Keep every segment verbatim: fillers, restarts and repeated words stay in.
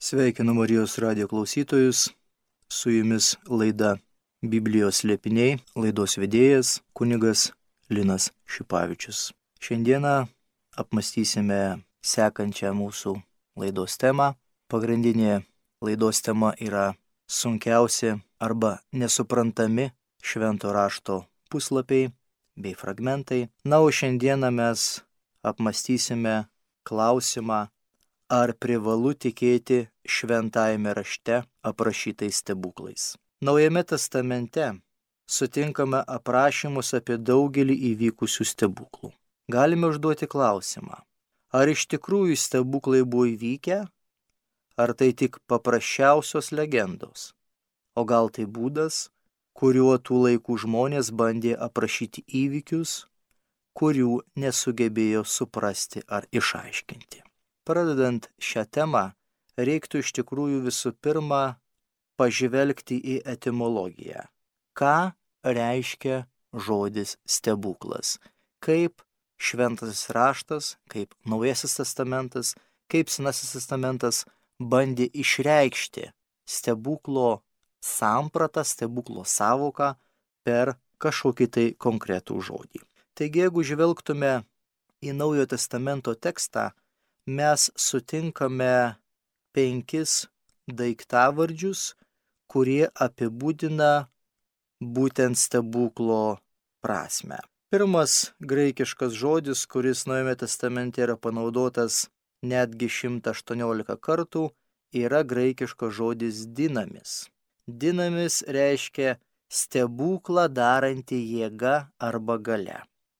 Sveikinu Marijos radijo klausytojus, su jumis laida Biblijos slėpiniai, laidos vedėjas kunigas Linas Šipavičius. Šiandieną apmąstysime sekančią mūsų laidos temą. Pagrindinė laidos tema yra sunkiausi arba nesuprantami švento rašto puslapiai bei fragmentai. Na, o šiandieną mes apmąstysime klausimą, ar privalu tikėti šventajame rašte aprašytais stebuklais. Naujame testamente sutinkame aprašymus apie daugelį įvykusių stebuklų. Galime užduoti klausimą, ar iš tikrųjų stebuklai buvo įvykę, ar tai tik paprasčiausios legendos, o gal tai būdas, kuriuo tų laikų žmonės bandė aprašyti įvykius, kurių nesugebėjo suprasti ar išaiškinti. Pradedant šią temą, reiktų iš tikrųjų visų pirma pažvelgti į etimologiją. Ką reiškia žodis stebuklas? Kaip šventasis raštas, kaip Naujasis testamentas, kaip Senasis testamentas bandė išreikšti stebuklo sampratą, stebuklo sąvoką per kažkokį tai konkretų žodį. Taigi, jeigu žvelgtume į Naujojo testamento tekstą, mes sutinkame penkis daiktavardžius, kurie apibūdina būtent stebuklo prasmę. Pirmas graikiškas žodis, kuris Naujame testamente yra panaudotas netgi šimtą aštuoniolika kartų, yra graikiškas žodis dinamis. Dinamis reiškia stebuklą daranti jėga arba galia.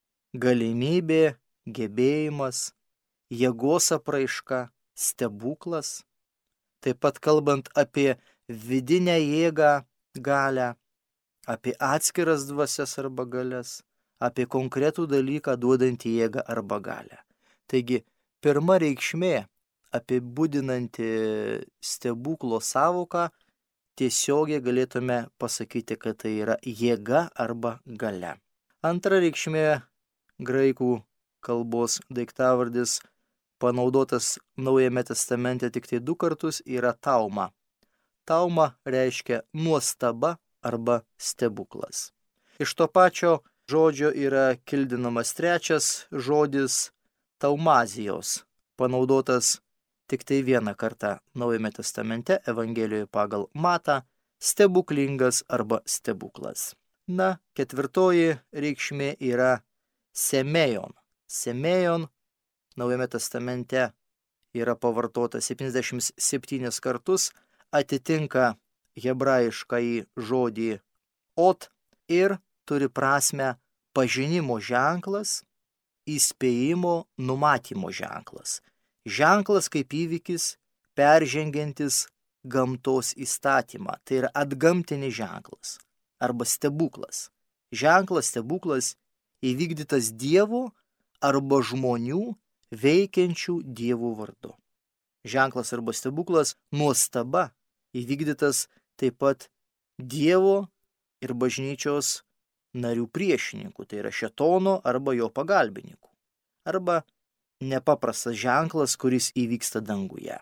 Galimybė, gebėjimas, jėgos apraiška, stebuklas. Taip pat kalbant apie vidinę jėgą, galią, apie atskiras dvasias arba galias, apie konkretų dalyką duodantį jėgą arba galią. Taigi, pirma reikšmė apibūdinanti stebuklo sąvoką, tiesiogiai galėtume pasakyti, kad tai yra jėga arba galia. Antra reikšmė graikų kalbos daiktavardis panaudotas Naujame testamente tik tai du kartus yra tauma. Tauma reiškia nuostaba arba stebuklas. Iš to pačio žodžio yra kildinamas trečias žodis taumazijos, panaudotas tik tai vieną kartą Naujame testamente Evangelijoje pagal Matą, stebuklingas arba stebuklas. Na, ketvirtoji reikšmė yra semejon. Semejon Naujame testamente yra pavartota septyniasdešimt septynis kartus, atitinka hebrajiškąjį žodį ot ir turi prasmę pažinimo ženklas, įspėjimo, numatymo ženklas. Ženklas kaip įvykis peržengiantis gamtos įstatymą, tai yra atgamtinis ženklas arba stebuklas. Ženklas, stebuklas įvykdytas Dievo arba žmonių veikiančių Dievo vardu. Ženklas arba stebuklas nuostaba įvykdytas taip pat Dievo ir bažnyčios narių priešininkų, tai yra šėtono arba jo pagalbininkų. Arba nepaprastas ženklas, kuris įvyksta danguje.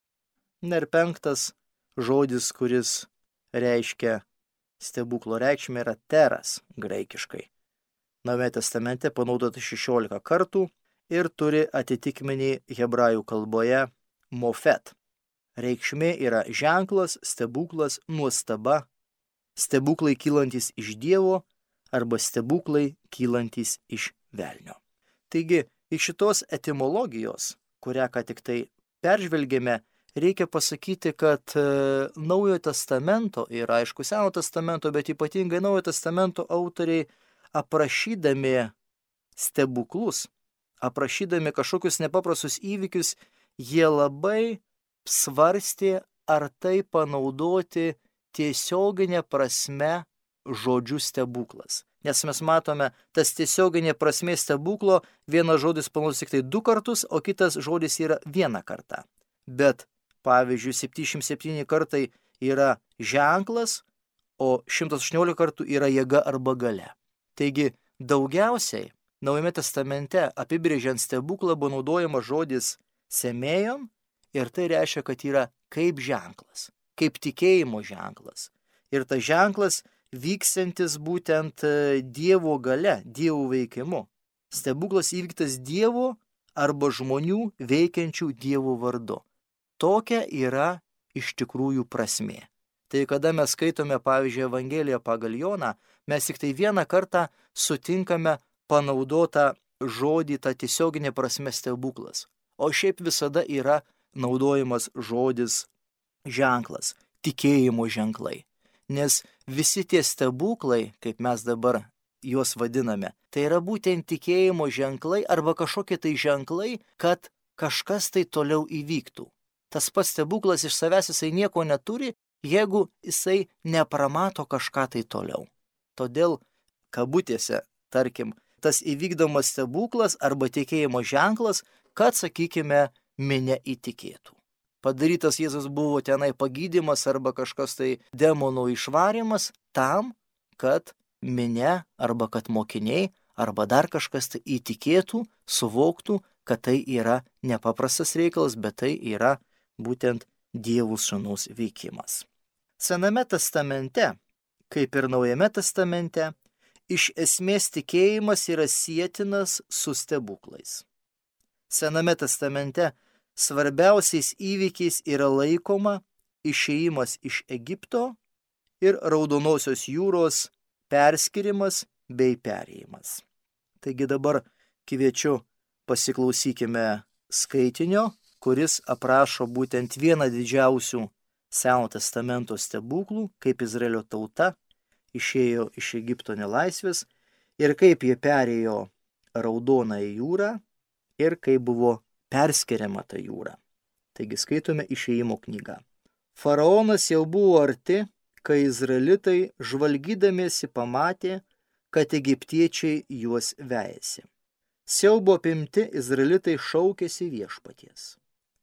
Na ir penktas žodis, kuris reiškia stebuklo reikšmę, yra teras graikiškai. Naujame testamente panaudota šešiolika kartų ir turi atitikmenį hebrajų kalboje mofet. Reikšmė yra ženklas, stebuklas, nuostaba, stebuklai kylantis iš Dievo arba stebuklai kylantis iš velnio. Taigi, iš šitos etimologijos, kurią ką tik tai peržvelgėme, reikia pasakyti, kad e, Naujojo testamento ir aišku Senojo testamento, bet ypatingai Naujojo testamento autoriai aprašydami stebuklus, aprašydami kažkokius nepaprastus įvykius, jie labai svarstė, ar tai panaudoti tiesioginė prasme žodžiu stebuklas. Nes mes matome, tas tiesioginė prasmė stebuklo, vienas žodis panaudotas tik tai du kartus, o kitas žodis yra vieną kartą. Bet, pavyzdžiui, septyniasdešimt septyni kartai yra ženklas, o šimtas aštuoniolika kartų yra jėga arba galia. Taigi, daugiausiai Naujame testamente apibrėžiant stebuklą buvo naudojamas žodis semejon ir tai reiškia, kad yra kaip ženklas, kaip tikėjimo ženklas. Ir tas ženklas vykstantis būtent Dievo gale, Dievo veikimu. Stebuklas įvyktas Dievo arba žmonių veikiančių Dievo vardu. Tokia yra iš tikrųjų prasmė. Tai kada mes skaitome, pavyzdžiui, Evangeliją pagal Joną, mes tik tai vieną kartą sutinkame panaudotą žodį, tą tiesioginę prasme stebuklas. O šiaip visada yra naudojamas žodis ženklas, tikėjimo ženklai. Nes visi tie stebuklai, kaip mes dabar juos vadiname, tai yra būtent tikėjimo ženklai arba kažkokie tai ženklai, kad kažkas tai toliau įvyktų. Tas pats stebuklas iš savęs jisai nieko neturi, jeigu jisai nepramato kažką tai toliau. Todėl, kabutėse, tarkim, tas įvykdomas stebuklas arba tikėjimo ženklas, kad, sakykime, minia įtikėtų. Padarytas Jėzus buvo tenai pagydymas arba kažkas tai demonų išvarymas tam, kad minia arba kad mokiniai arba dar kažkas tai įtikėtų, suvoktų, kad tai yra nepaprastas reikalas, bet tai yra būtent Dievo sūnaus veikimas. Sename testamente, kaip ir Naujame testamente, iš esmės tikėjimas yra sietinas su stebuklais. Sename testamente svarbiausiais įvykiais yra laikoma išėjimas iš Egipto ir Raudonosios jūros perskirimas bei perėjimas. Taigi dabar kviečiu pasiklausykime skaitinio, kuris aprašo būtent vieną didžiausių Seno testamento stebuklų, kaip Izraelio tauta išėjo iš Egipto nelaisvės ir kaip jie perėjo Raudonąją jūrą ir kaip buvo perskiriama ta jūra. Taigi skaitome Išėjimo knygą. Faraonas jau buvo arti, kai izraelitai žvalgydamiesi pamatė, kad egiptiečiai juos vejasi. Siaubo apimti izraelitai šaukėsi viešpaties.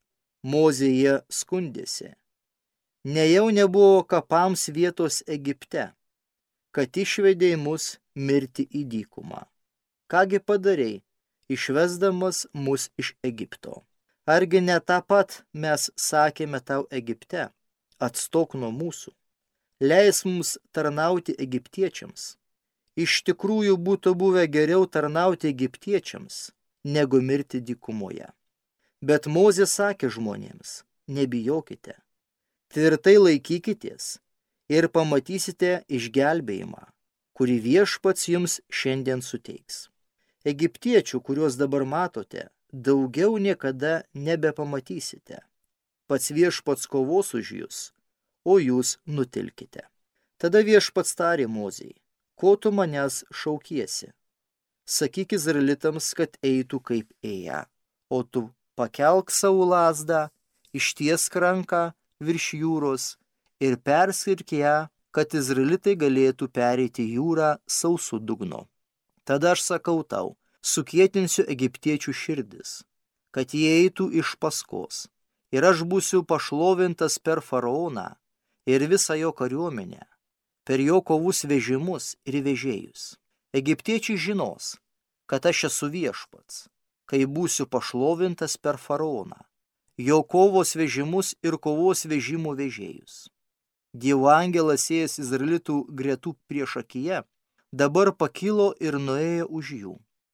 Mozė jie skundėsi. Nejau nebuvo kapams vietos Egipte, kad išvedei mus mirti į dykumą. Kągi padarei, išvesdamas mus iš Egipto? Argi ne tą pat mes sakėme tau Egipte, atstok nuo mūsų, leis mums tarnauti egiptiečiams. Iš tikrųjų būtų buvę geriau tarnauti egiptiečiams, negu mirti dykumoje. Bet Mozė sakė žmonėms, nebijokite, tvirtai laikykitės ir pamatysite išgelbėjimą, kurį viešpats jums šiandien suteiks. Egiptiečių, kuriuos dabar matote, daugiau niekada nebepamatysite. Pats viešpats kovos už jūs, o jūs nutilkite. Tada viešpats tarė Mozei, ko tu manęs šaukiesi? Sakyk izraelitams, kad eitų kaip ėję, o tu pakelk savo lazdą, ištiesk ranką virš jūros ir perskirk ją, kad izraelitai galėtų pereiti jūrą sausu dugnu. Tada aš sakau tau, sukietinsiu egiptiečių širdis, kad jie eitų iš paskos, ir aš būsiu pašlovintas per faraoną ir visą jo kariuomenę, per jo kovus vežimus ir vežėjus. Egiptiečiai žinos, kad aš esu viešpats, kai būsiu pašlovintas per faraoną, jo kovos vežimus ir kovos vežimų vežėjus. Dievo angelas ėjęs izraelitų gretų priešakyje, dabar pakilo ir nuėjo už jų.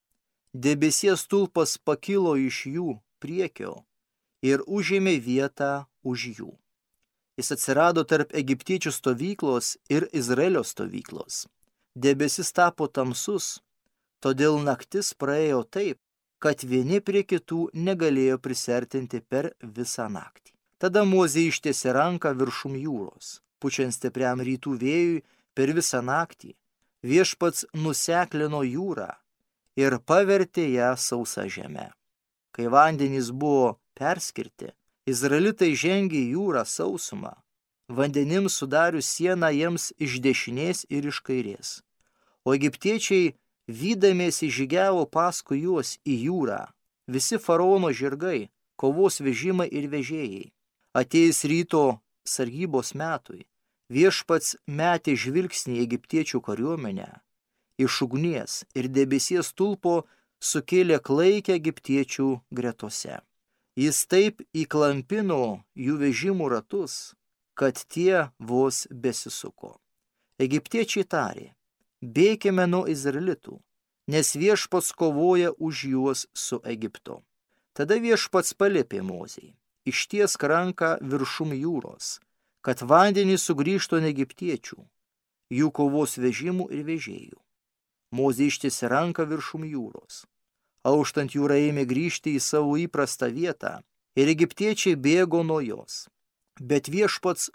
Debesies stulpas pakilo iš jų priekio ir užėmė vietą už jų. Jis atsirado tarp egiptiečių stovyklos ir Izraelio stovyklos. Debesis tapo tamsus, todėl naktis praėjo taip, kad vieni prie kitų negalėjo prisertinti per visą naktį. Tada Mozė ištiesė ranką viršum jūros, pučiant stipriam rytų vėjui per visą naktį. Viešpats nuseklino jūrą ir pavertė ją sausą žemę. Kai vandenys buvo perskirti, izraelitai žengė į jūrą sausumą, vandenims sudarius sieną jiems iš dešinės ir iš kairės. O egiptiečiai vydamiesi žygiavo paskui juos į jūrą, visi faraono žirgai, kovos vežimai ir vežėjai. Atėjus ryto sargybos metui, viešpats metė žvilgsnį į egiptiečių kariuomenę, iš ugnies ir debesies stulpo sukėlė klaikę egiptiečių gretose. Jis taip įklampino jų vežimų ratus, kad tie vos besisuko. Egiptiečiai tarė, bėkime nuo izraelitų, nes viešpats kovoja už juos su Egiptu. Tada viešpats paliepė Mozei, ištiesk ranką viršum jūros, kad vandenys sugrįžtų nuo egiptiečių, jų kovos vežimų ir vežėjų. Mozė ištiesė ranką viršum jūros. Auštant jūra ėmė grįžti į savo įprastą vietą ir egiptiečiai bėgo nuo jos. Bet viešpats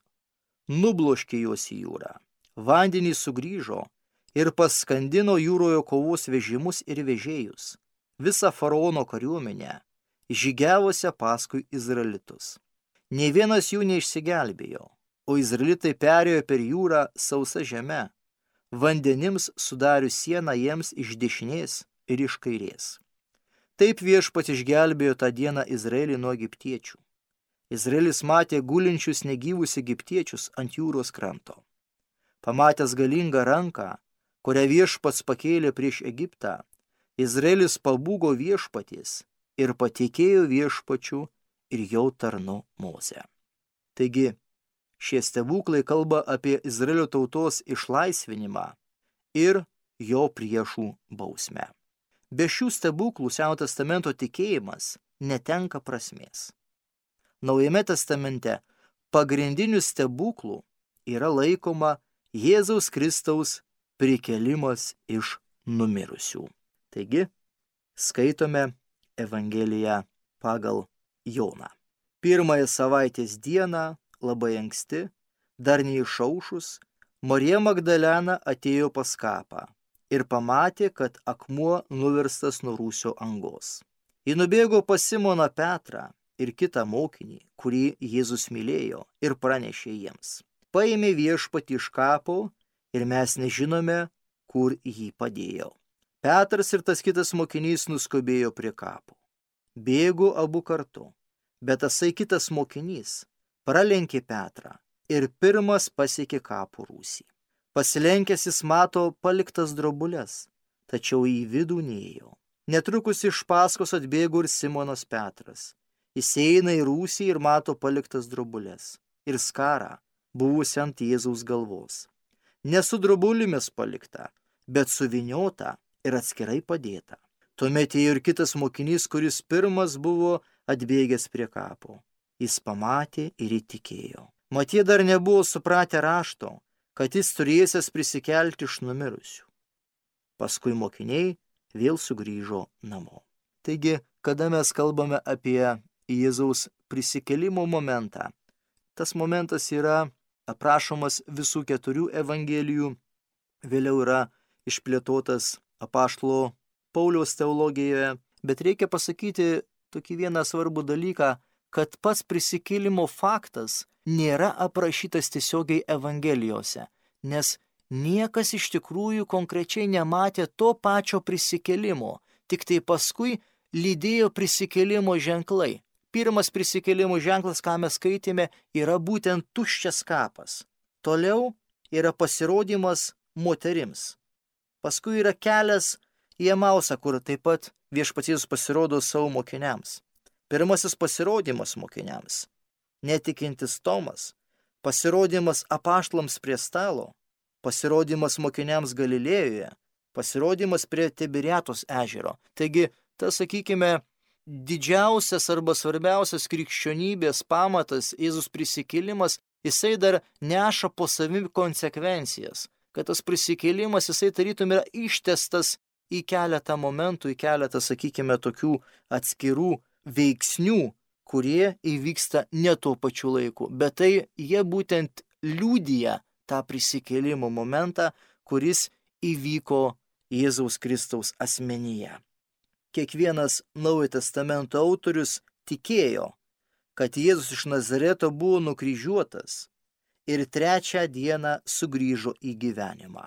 nubloškė juos į jūrą. Vandenys sugrįžo ir paskandino jūroje kovos vežimus ir vežėjus, visą faraono kariuomenę, žygiavusią paskui izraelitus. Nė vienas jų neišsigelbėjo, o izraelitai perėjo per jūrą sausa žeme, vandenims sudarius sieną jiems iš dešinės ir iš kairės. Taip viešpats išgelbėjo tą dieną Izraelį nuo egiptiečių. Izraelis matė gulinčius negyvus egiptiečius ant jūros kranto. Pamatęs galingą ranką, kurią viešpats pakėlė prieš Egiptą, Izraelis pabūgo viešpaties ir patikėjo viešpačiu ir jo tarnu Mozę. Taigi, šie stebuklai kalba apie Izraelio tautos išlaisvinimą ir jo priešų bausmę. Be šių stebuklų Senojo testamento tikėjimas netenka prasmės. Naujame testamente pagrindinių stebuklų yra laikoma Jėzaus Kristaus prikėlimas iš numirusių. Taigi, skaitome Evangeliją pagal Joną. Pirmąją savaitės dieną, labai anksti, dar neišaušus, Marija Magdalena atėjo pas kapą ir pamatė, kad akmuo nuverstas nuo rūsio angos. Ji nubėgo pas Simoną Petrą ir kitą mokinį, kurį Jėzus mylėjo, ir pranešė jiems. Paėmė viešpatį iš kapo ir mes nežinome, kur jį padėjo. Petras ir tas kitas mokinys nuskubėjo prie kapo. Bėgo abu kartu, bet tasai kitas mokinys pralenkė Petrą ir pirmas pasiekė kapo rūsį. Pasilenkęs jis mato paliktas drobules, tačiau į vidų neėjo. Netrukus iš paskos atbėgo ir Simonas Petras. Jis eina į rūsį ir mato paliktas drobules ir skarą, buvusi ant Jėzaus galvos. Ne su drobulimis palikta, bet suvyniota ir atskirai padėta. Tuomet ėjo ir kitas mokinys, kuris pirmas buvo atbėgęs prie kapo. Jis pamatė ir įtikėjo. Mat jie dar nebuvo supratę rašto, kad jis turėsęs prisikelti iš numirusių. Paskui mokiniai vėl sugrįžo namo. Taigi, kada mes kalbame apie Jėzaus prisikėlimo momentą, tas momentas yra aprašomas visų keturių evangelijų, vėliau yra išplėtotas apaštalo Pauliaus teologijoje, bet reikia pasakyti tokį vieną svarbų dalyką, kad pats prisikėlimo faktas nėra aprašytas tiesiogiai evangelijose, nes niekas iš tikrųjų konkrečiai nematė to pačio prisikėlimo, tik tai paskui lydėjo prisikėlimo ženklai. Pirmas prisikėlimo ženklas, ką mes skaitėme, yra būtent tuščias kapas. Toliau yra pasirodymas moterims. Paskui yra kelias į Emausą, kur taip pat viešpats Jėzus pasirodo savo mokiniams. Pirmasis pasirodymas mokiniams. Netikintis Tomas. Pasirodymas apaštalams prie stalo. Pasirodymas mokiniams Galilėjoje. Pasirodymas prie Tiberiatos ežero. Taigi, tas, sakykime, didžiausias arba svarbiausias krikščionybės pamatas, Jėzus prisikėlimas, jisai dar neša po savimi konsekvencijas. Kad tas prisikėlimas, jisai tarytum yra ištestas į keletą momentų, į keletą, sakykime, tokių atskirų veiksnių, kurie įvyksta ne tuo pačiu laiku, bet tai jie būtent liudija tą prisikėlimo momentą, kuris įvyko Jėzaus Kristaus asmenyje. Kiekvienas Naujojo testamento autorius tikėjo, kad Jėzus iš Nazareto buvo nukryžiuotas ir trečią dieną sugrįžo į gyvenimą.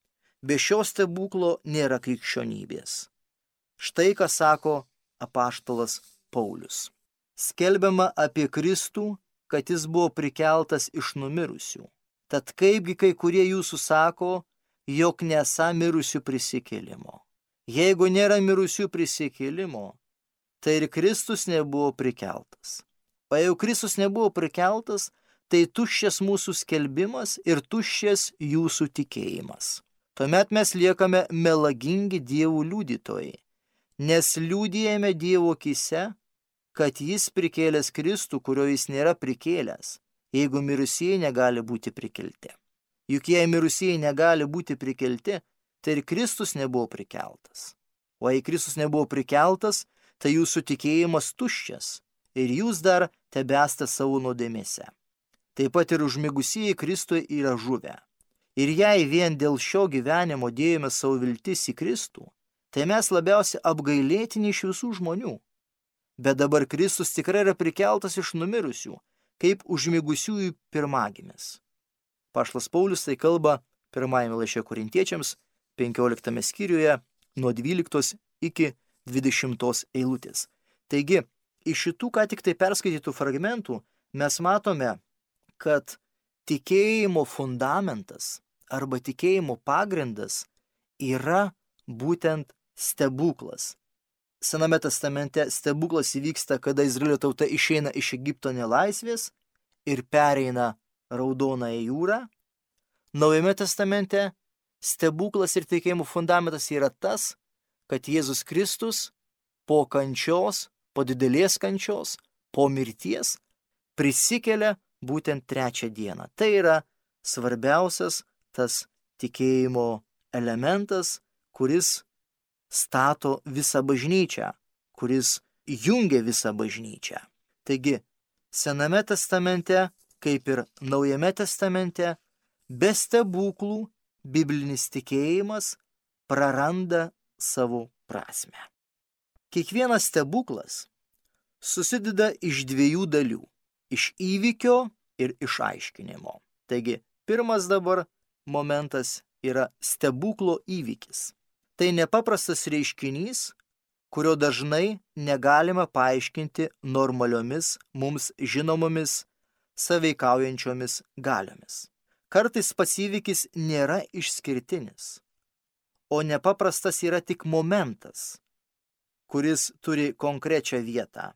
Be šio stebuklo nėra krikščionybės. Štai ką sako apaštalas Paulius. Skelbiama apie Kristų, kad jis buvo prikeltas iš numirusių. Tad kaipgi kai kurie jūsų sako, jog nesą mirusių prisikėlimo. Jeigu nėra mirusių prisikėlimo, tai ir Kristus nebuvo prikeltas. O jeigu Kristus nebuvo prikeltas, tai tuščias mūsų skelbimas ir tuščias jūsų tikėjimas. Tuomet mes liekame melagingi Dievo liudytojai, nes liudijame Dievo akyse, kad jis prikėlęs Kristų, kurio jis nėra prikėlęs, jeigu mirusieji negali būti prikelti. Juk jei mirusieji negali būti prikelti, tai ir Kristus nebuvo prikeltas. O jei Kristus nebuvo prikeltas, tai jūsų tikėjimas tuščias ir jūs dar tebesate savo nuodėmėse. Taip pat ir užmigusieji Kristuje yra žuvę. Ir jei vien dėl šio gyvenimo dėjome savo viltis į Kristų, tai mes labiausiai apgailėtini iš visų žmonių. Bet dabar Kristus tikrai yra prikeltas iš numirusių, kaip užmigusiųjų pirmagimis. Apaštalas Paulius tai kalba pirmajame laiške Korintiečiams, penkioliktame skyriuje, nuo dvyliktos iki dvidešimtos eilutės. Taigi, iš šitų ką tik tai perskaitytų fragmentų mes matome, kad tikėjimo fundamentas arba tikėjimo pagrindas yra būtent stebuklas. Sename testamente stebuklas įvyksta, kada Izraelio tauta išeina iš Egipto nelaisvės ir pereina Raudonąją jūrą. Naujame testamente stebuklas ir tikėjimo fundamentas yra tas, kad Jėzus Kristus po kančios, po didelės kančios, po mirties prisikelia būtent trečią dieną. Tai yra svarbiausias tas tikėjimo elementas, kuris stato visą bažnyčią, kuris jungia visą bažnyčią. Taigi, Sename testamente, kaip ir Naujame testamente, be stebuklų biblinis tikėjimas praranda savo prasmę. Kiekvienas stebuklas susideda iš dviejų dalių – iš įvykio ir iš aiškinimo. Taigi, pirmas dabar momentas yra stebuklo įvykis. Tai nepaprastas reiškinys, kurio dažnai negalima paaiškinti normaliomis, mums žinomomis, sąveikaujančiomis galiomis. Kartais pats įvykis nėra išskirtinis, o nepaprastas yra tik momentas, kuris turi konkrečią vietą.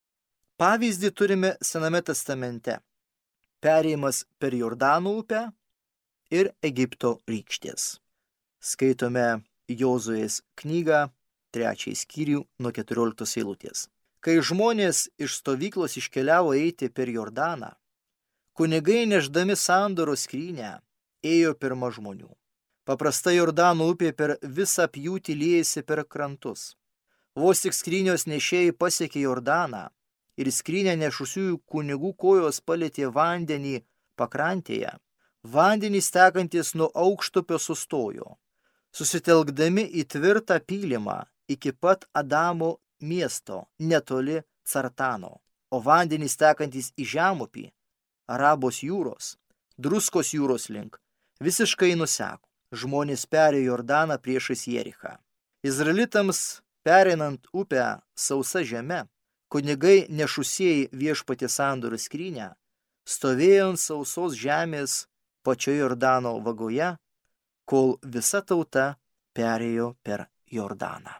Pavyzdį turime Sename testamente – perėjimas per Jordano upę ir Egipto rykštės. Skaitome Jozuės knygą, trečiąjį skyrių nuo keturioliktos eilutės. Kai žmonės iš stovyklos iškeliavo eiti per Jordaną, kunigai neždami sandoro skrynę ėjo pirma žmonių. Paprastai Jordano upė per visą pjūtį liejasi per krantus. Vos tik skrynios nešėjai pasiekė Jordaną ir skrynę nešusiųjų kunigų kojos palietė vandenį pakrantėje, vandenys tekantis nuo aukštupio sustojo, susitelkdami į tvirtą pylimą iki pat Adamo miesto netoli Cartano, o vandenys tekantis į žemupį, Arabos jūros, Druskos jūros link, visiškai nuseko. Žmonės perėjo Jordaną priešais Jerichą. Izraelitams pereinant upę sausa žeme, kunigai nešusieji viešpaties sandoro skrynę, stovėjo ant sausos žemės pačioje Jordano vagoje, kol visa tauta perėjo per Jordaną.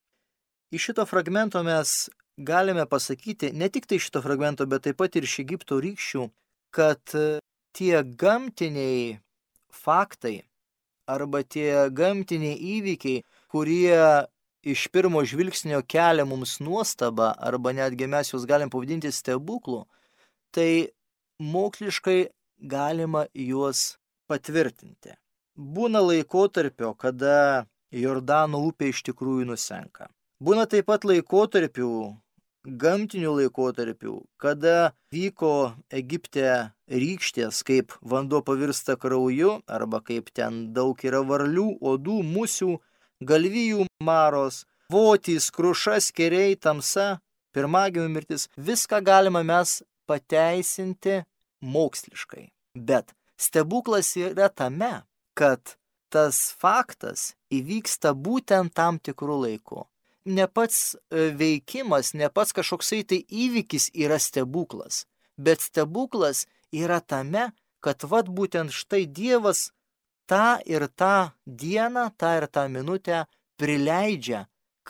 Iš šito fragmento mes galime pasakyti, ne tik tai šito fragmento, bet taip pat ir iš Egipto rykščių, kad tie gamtiniai faktai arba tie gamtiniai įvykiai, kurie iš pirmo žvilgsnio kelia mums nuostabą, arba netgi mes juos galim pavadinti stebuklu, tai moksliškai galima juos patvirtinti. Būna laikotarpio, kada Jordano upė iš tikrųjų nusenka. Būna taip pat laikotarpių, gamtinių laikotarpių, kada vyko Egipte rykštės, kaip vanduo pavirsta krauju, arba kaip ten daug yra varlių, odų, musių, galvijų maros, votys, krušas, keriai, tamsa, pirmagimių mirtis. Viską galima mes pateisinti moksliškai. Bet stebuklas yra tame, kad tas faktas įvyksta būtent tam tikrų laikų. Ne pats veikimas, ne pats kažkoksai tai įvykis yra stebuklas, bet stebuklas yra tame, kad vat būtent štai Dievas tą ir tą dieną, tą ir tą minutę prileidžia, kad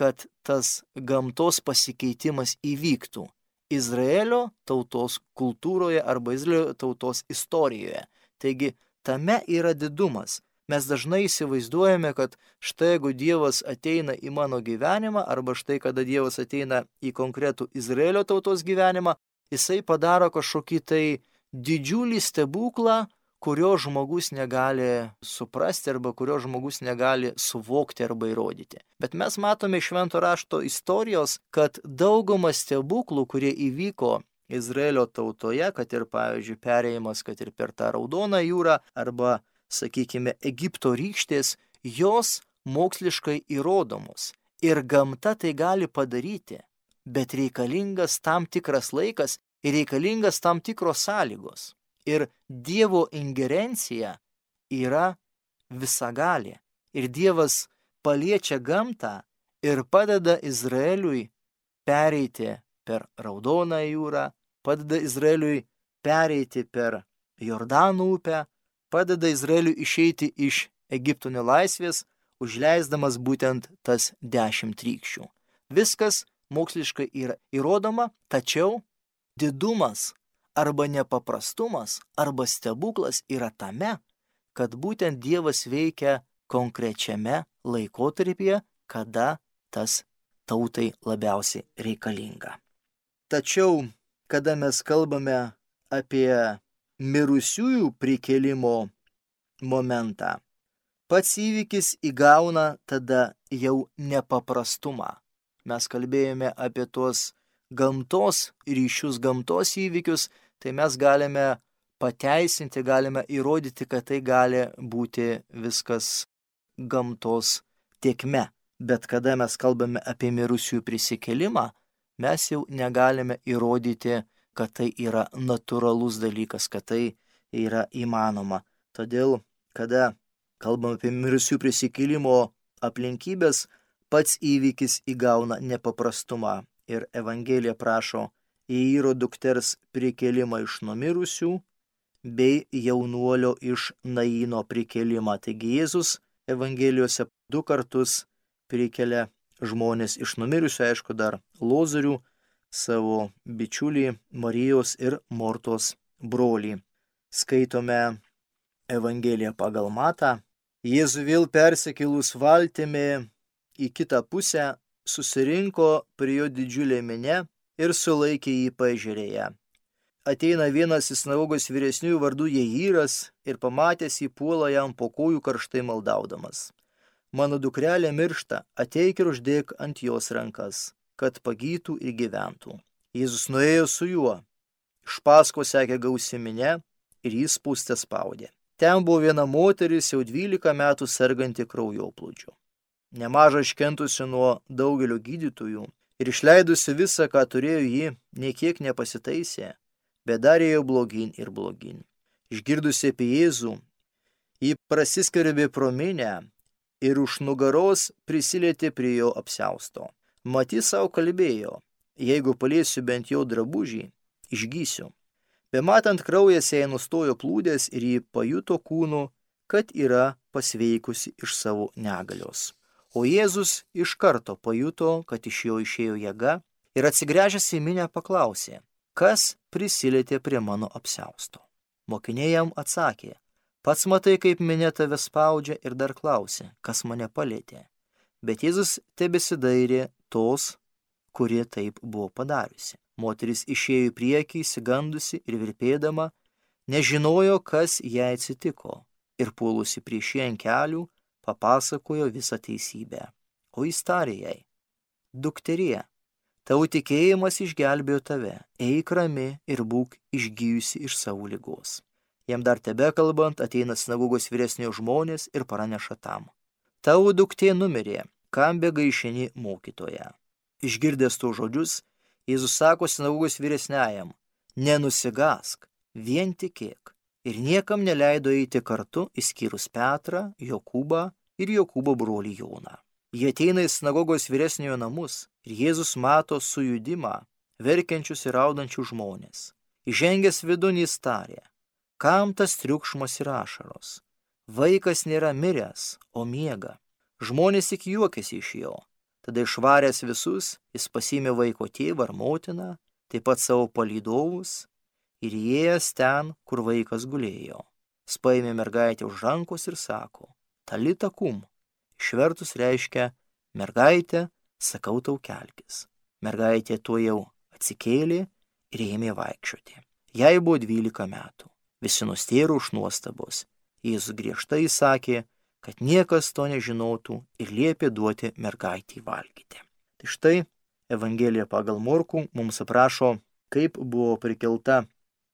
tas gamtos pasikeitimas įvyktų Izraelio tautos kultūroje arba Izraelio tautos istorijoje. Taigi tame yra didumas. Mes dažnai įsivaizduojame, kad štai jeigu Dievas ateina į mano gyvenimą, arba štai kada Dievas ateina į konkretų Izraelio tautos gyvenimą, jisai padaro kažkokį tai didžiulį stebuklą, kurio žmogus negali suprasti arba kurio žmogus negali suvokti arba įrodyti. Bet mes matome iš Švento rašto istorijos, kad dauguma stebuklų, kurie įvyko Izraelio tautoje, kad ir, pavyzdžiui, perėjimas, kad ir per tą Raudoną jūrą, arba, sakykime, Egipto rykštės, jos moksliškai įrodomos. Ir gamta tai gali padaryti, bet reikalingas tam tikras laikas ir reikalingas tam tikros sąlygos. Ir Dievo ingerencija yra visagalė. Ir Dievas paliečia gamtą ir padeda Izraeliui pereiti per Raudoną jūrą, padeda Izraeliui pereiti per Jordano upę, padeda Izraeliui išeiti iš Egipto nelaisvės, užleisdamas būtent tas dešimt rykščių. Viskas moksliškai yra įrodoma, tačiau didumas arba nepaprastumas, arba stebuklas yra tame, kad būtent Dievas veikia konkrečiame laikotarpyje, kada tas tautai labiausiai reikalinga. Tačiau, kada mes kalbame apie mirusiųjų prikėlimo momentą, pats įvykis įgauna tada jau nepaprastumą. Mes kalbėjome apie tuos gamtos ryšius, gamtos įvykius, tai mes galime pateisinti, galime įrodyti, kad tai gali būti viskas gamtos tėkme. Bet kada mes kalbame apie mirusiųjų prisikėlimą, mes jau negalime įrodyti, kad tai yra natūralus dalykas, kad tai yra įmanoma. Todėl, kada kalbame apie mirusiųjų prisikėlimo aplinkybės, pats įvykis įgauna nepaprastumą. Ir Evangelija prašo Jairo dukters prikėlimą iš numirusių bei jaunuolio iš Naino prikėlimą. Taigi Jėzus Evangelijose du kartus prikelia žmonės iš numirusių, aišku, dar Lozorių, savo bičiulį Marijos ir Mortos brolį. Skaitome Evangeliją pagal Matą. Jėzų vėl persikėlus valtimi į kitą pusę, susirinko prie jo didžiulė minia ir sulaikė jį paežerėje. Ateina vienas iš sinagogos vyresniųjų vardu Jairas ir pamatęs jį puola jam po kojų karštai maldaudamas. Mano dukrelė miršta, ateik ir uždėk ant jos rankas, kad pagytų ir gyventų. Jėzus nuėjo su juo. Iš paskos sekė gausi minia ir jis spūstę spaudė. Ten buvo viena moteris jau dvylika metų serganti kraujoplūdžiu. Nemaža iškentusi nuo daugelio gydytojų ir išleidusi visą, ką turėjo ji, nė kiek nepasitaisė, bet dar ėjo blogyn ir blogyn. Išgirdusi apie Jėzų, ji prasiskverbė pro minią ir už nugaros prisilietė prie jo apsiausto. Matyt, savo kalbėjo, jeigu paliesiu bent jo drabužį, išgysiu. Bematant kraujas jai nustojo plūdęs ir ji pajuto kūnu, kad yra pasveikusi iš savo negalios. O Jėzus iš karto pajuto, kad iš jo išėjo jėga ir atsigręžęs į minią paklausė, kas prisilietė prie mano apsiausto. Mokiniai jam atsakė, pats matai, kaip minia tave spaudžia ir dar klausė, kas mane palietė. Bet Jėzus tebesidairė tos, kuri taip buvo padariusi. Moteris išėjo į priekį, išsigandusi ir virpėdama, nežinojo, kas jai atsitiko ir puolusi prieš jį ant kelių, papasakojo visą teisybę. O jis tarė jai, dukterie, tavo tikėjimas išgelbėjo tave, eik rami ir būk išgyjusi iš savo ligos. Jam dar tebekalbant, ateina sinagogos vyresniojo žmonės ir praneša tam. Tavo duktė numirė, kam begaišini mokytoją. Išgirdęs to žodžius, Jėzus sako sinagogos vyresniajam, nenusigask, vien tikėk. Ir niekam neleido eiti kartu, išskyrus Petrą, Jokūbą ir Jokūbo brolį Joną. Jie ateina į sinagogos vyresniojo namus ir Jėzus mato sujudimą, verkiančius ir raudančius žmonės. Įžengęs vidun jis tarė, kam tas triukšmas ir ašaros? Vaikas nėra miręs, o miega. Žmonės tik juokiasi iš jo. Tada išvaręs visus, jis pasiėmė vaiko tėvą ar motiną, taip pat savo palydovus, ir įėjęs ten, kur vaikas gulėjo. Jis paėmė mergaitę už rankos ir sako, talita kum, išvertus reiškia, mergaitė, sakau tau kelkis. Mergaitė tuojau atsikėlė ir ėmė vaikščioti. Jai buvo dvylika metų. Visi nustėro iš nuostabos. Jėzus griežtai sakė, kad niekas to nežinotų ir liepė duoti mergaitį valgyti. Tai štai Evangelija pagal Morkų mums aprašo, kaip buvo prikelta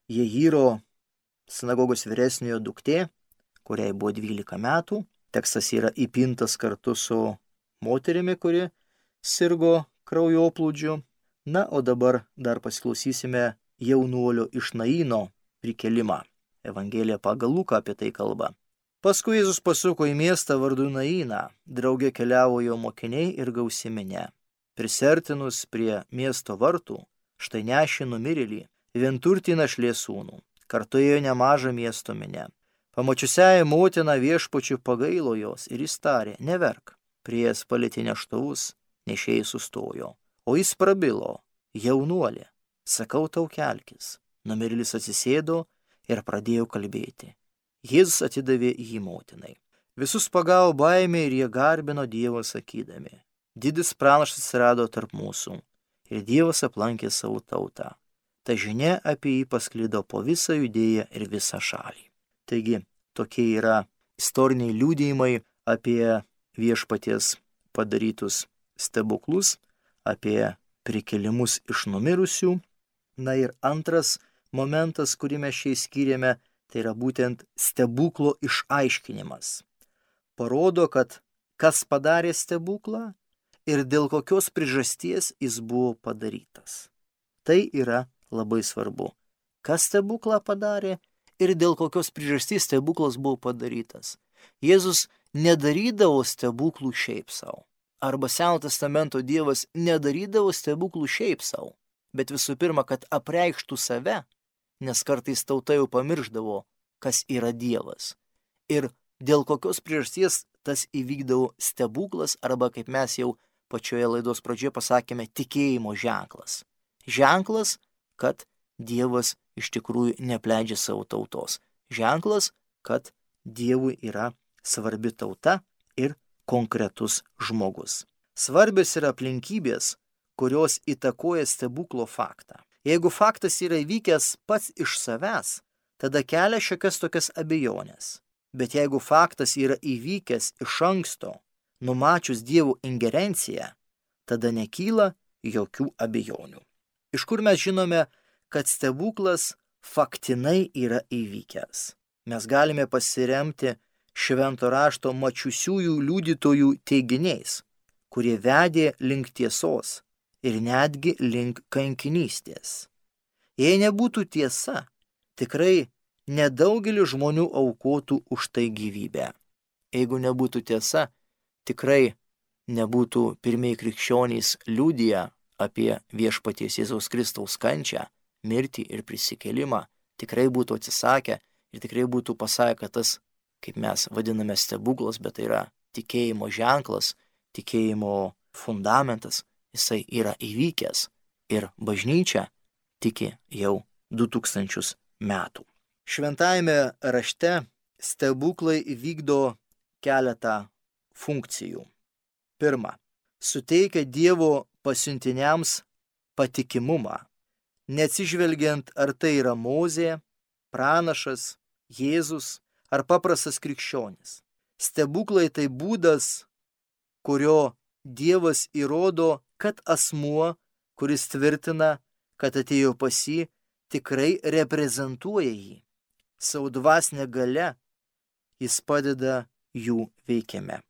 Jairo sinagogos vyresniojo duktė, kuriai buvo dvylika metų. Tekstas yra įpintas kartu su moterimi, kuri sirgo kraujoplūdžiu. Na, o dabar dar pasiklausysime jaunuolio iš Naino prikelimą. Evangelija pagal Luką apie tai kalba. Paskui Jėzus pasuko į miestą vardu Nainą, drauge keliavo jo mokiniai ir gausi minia. Prisertinus prie miesto vartų, štai nešė numirėlį, vienturtį našlės sūnų, kartu ėjo nemaža miesto minia. Pamačiusiai motina viešpačiui pagailo jos ir jis tarė, neverk. Priėjęs palietė neštuvus, nešėjai sustojo, o jis prabilo, jaunuolė, sakau tau kelkis. Numirėlis atsisėdo ir pradėjo kalbėti. Jėzus atidavė jį motinai. Visus pagavo baimė ir jie garbino Dievą sakydami, didis pranašas atsirado tarp mūsų ir Dievas aplankė savo tautą. Ta žinia apie jį pasklido po visą Judėją ir visą šalį. Taigi, tokie yra istoriniai liudijimai apie viešpaties padarytus stebuklus, apie prikėlimus iš numirusių. Na ir antras momentas, kurį mes čia skyrėme, tai yra būtent stebuklo išaiškinimas. Parodo, kad kas padarė stebuklą ir dėl kokios priežasties jis buvo padarytas. Tai yra labai svarbu. Kas stebuklą padarė ir dėl kokios priežasties stebuklas buvo padarytas. Jėzus nedarydavo stebuklų šiaip savo. Arba Senojo testamento Dievas nedarydavo stebuklų šiaip savo. Bet visų pirma, kad apreikštų save, nes kartais tauta jau pamiršdavo, kas yra Dievas. Ir dėl kokios priežasties tas įvykdavo stebuklas, arba kaip mes jau pačioje laidos pradžioje pasakėme, tikėjimo ženklas. Ženklas, kad Dievas iš tikrųjų nepleidžia savo tautos. Ženklas, kad Dievui yra svarbi tauta ir konkretus žmogus. Svarbios yra aplinkybės, kurios įtakoja stebuklo faktą. Jeigu faktas yra įvykęs pats iš savęs, tada kelia šiokias tokias abejonės. Bet jeigu faktas yra įvykęs iš anksto, numačius Dievo ingerenciją, tada nekyla jokių abejonių. Iš kur mes žinome, kad stebuklas faktinai yra įvykęs? Mes galime pasiremti švento rašto mačiusiųjų liudytojų teiginiais, kurie vedė link tiesos ir netgi link kankinystės. Jei nebūtų tiesa, tikrai nedaugelis žmonių aukotų už tai gyvybę. Jeigu nebūtų tiesa, tikrai nebūtų pirmieji krikščionys liudiję apie viešpaties Jėzaus Kristaus kančią, mirtį ir prisikėlimą, tikrai būtų atsisakę ir tikrai būtų pasakę, kad tas, kaip mes vadiname, stebuklas, bet tai yra tikėjimo ženklas, tikėjimo fundamentas, jisai yra įvykęs ir bažnyčia tiki jau du tūkstančius metų. Šventajame rašte stebuklai vykdo keletą funkcijų. Pirma, suteikia Dievo pasiuntiniams patikimumą, neatsižvelgiant ar tai yra Mozė, pranašas, Jėzus ar paprastas krikščionis. Stebuklai tai būdas, kurio Dievas įrodo, kad asmuo, kuris tvirtina, kad atėjo pas jį, tikrai reprezentuoja jį. Savo dvasinę galią jis padeda jų veikiame.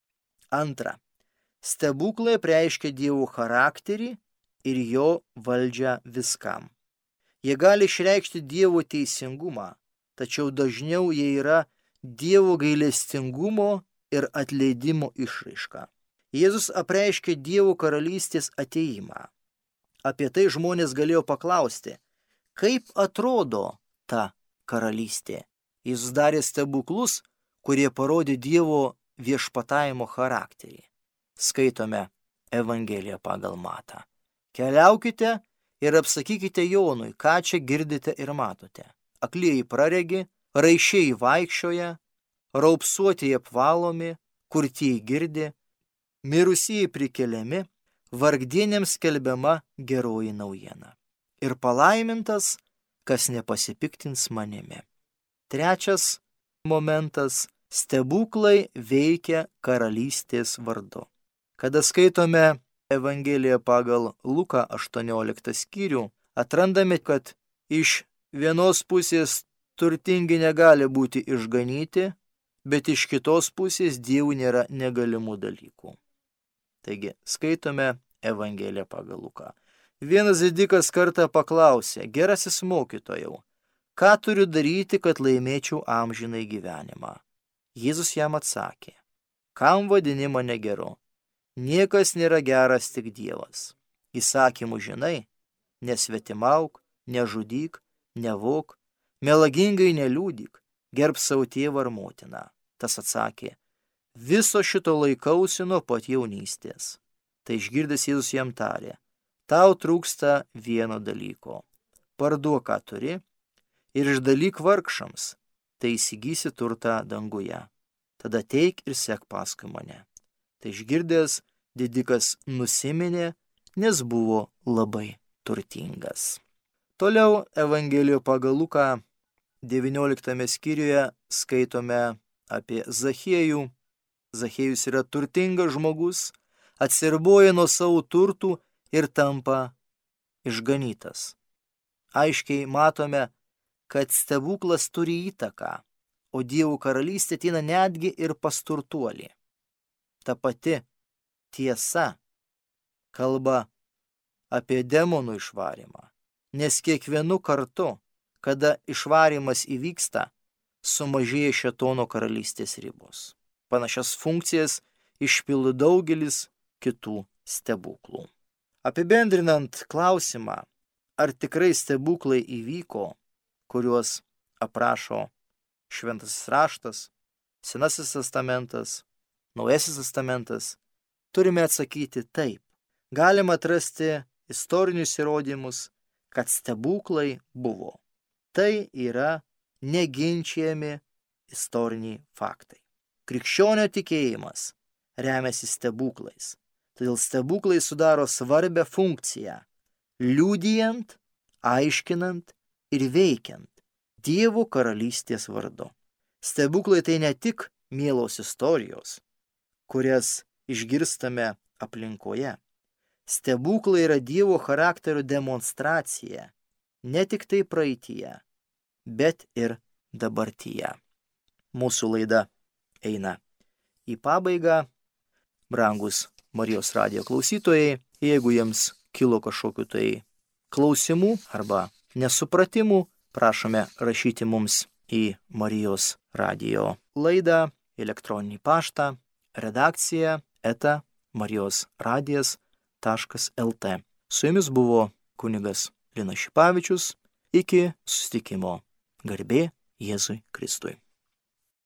Antra, stebuklai reiškia Dievo charakterį ir jo valdžią viskam. Jie gali išreikšti Dievo teisingumą, tačiau dažniau jie yra Dievo gailestingumo ir atleidimo išraiška. Jėzus apreiškė Dievo karalystės atėjimą. Apie tai žmonės galėjo paklausti, kaip atrodo ta karalystė. Jėzus darė stebuklus, kurie parodė Dievo viešpatavimo charakterį. Skaitome Evangelija pagal Matą. Keliaukite ir apsakykite Jonui, ką čia girdite ir matote. Aklieji praregi, raišiai vaikščioja, raupsuotieji apvalomi, kurtieji girdi, mirusieji prikeliami, vargdienėms skelbiama geroji naujiena. Ir palaimintas, kas nepasipiktins manimi. Trečias momentas – stebuklai veikia karalystės vardu. Kada skaitome Evangeliją pagal Luką aštuonioliktą skyrių, atrandame, kad iš vienos pusės turtingi negali būti išganyti, bet iš kitos pusės Dievui nėra negalimų dalykų. Taigi, skaitome Evangeliją pagal Luką. Vienas didikas kartą paklausė, gerasis mokytojau, ką turiu daryti, kad laimėčiau amžinai gyvenimą? Jėzus jam atsakė, kam vadini mane geru? Niekas nėra geras, tik Dievas. Įsakymų žinai, nesvetimauk, nežudyk, nevok, melagingai neliūdyk, gerb savo tėvą ar motiną. Tas atsakė, viso šito laikausi nuo pat jaunystės. Tai išgirdęs Jėzus jam tarė, tau trūksta vieno dalyko. Parduok, ką turi, ir išdalyk vargšams, tai įsigysi turtą danguje. Tada teik ir sek paskui mane. Tai išgirdęs, didikas nusiminė, nes buvo labai turtingas. Toliau Evangelijoje pagal Luką devynioliktame skyriuje skaitome apie Zachiejų. Zachiejus yra turtingas žmogus, atsiriboja nuo savo turtų ir tampa išganytas. Aiškiai matome, kad stebuklas turi įtaką, o Dievo karalystė ateina netgi ir pas turtuolį. Ta pati tiesa kalba apie demonų išvarymą, nes kiekvienu kartu, kada išvarymas įvyksta, sumažėja šėtono karalystės ribos. Panašias funkcijas išpildo daugelis kitų stebuklų. Apibendrinant klausimą, ar tikrai stebuklai įvyko, kuriuos aprašo Šventasis raštas, Senasis testamentas, Naujasis testamentas, turime atsakyti taip. Galima atrasti istorinius įrodymus, kad stebuklai buvo. Tai yra neginčijami istoriniai faktai. Krikščionio tikėjimas remiasi stebuklais. Todėl stebuklai sudaro svarbią funkciją, liudijant, aiškinant ir veikiant Dievo karalystės vardu. Stebuklai tai ne tik mielos istorijos, kurias išgirstame aplinkoje. Stebuklai yra Dievo charakterio demonstracija, ne tik tai praeityje, bet ir dabartyje. Mūsų laida eina į pabaigą. Brangus Marijos radijo klausytojai, jeigu jiems kilo kažkokiu tai klausimų arba nesupratimų, prašome rašyti mums į Marijos radijo laidą, elektroninį paštą, redakcija eta marijos radijas taškas lt. Su jumis buvo kunigas Linas Šipavičius. Iki susitikimo. Garbė Jėzui Kristui.